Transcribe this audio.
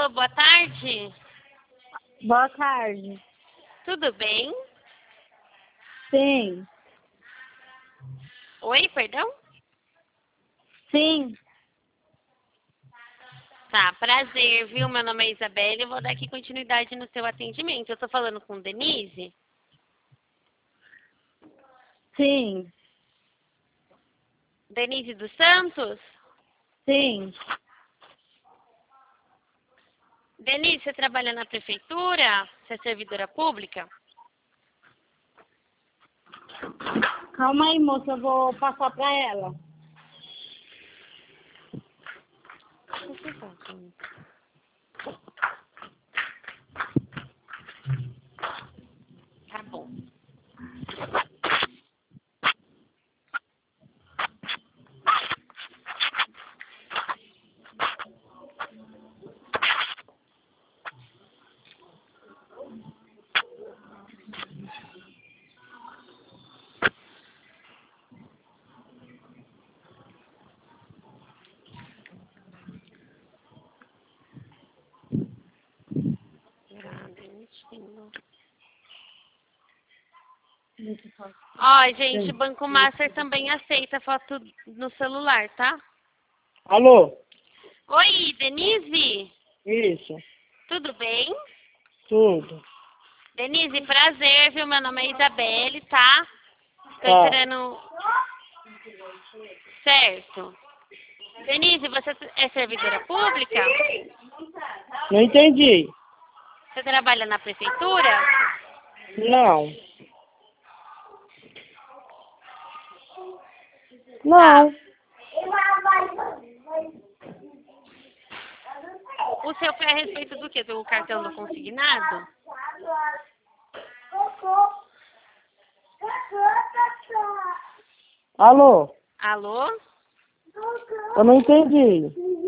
Alô, boa tarde. Boa tarde. Tudo bem? Sim. Oi, perdão? Sim. Tá, prazer, viu? Meu nome é Isabelle, eu vou dar aqui continuidade no seu atendimento. Eu tô falando com Denise? Sim. Denise dos Santos? Sim. Denise, você trabalha na prefeitura? Você é servidora pública? Calma aí, moça, eu vou passar pra ela. Tá bom. Ó, gente, Banco Master também aceita foto no celular, tá? Alô? Oi, Denise? Isso. Tudo bem? Tudo. Denise, prazer, viu? Meu nome é Isabelle, tá? Tô Tá. entrando... Certo. Denise, você é servidora pública? Não entendi. Você trabalha na prefeitura? Não. Tá. Não. O seu foi a respeito do quê? Do cartão do consignado? Alô? Alô? Eu não entendi.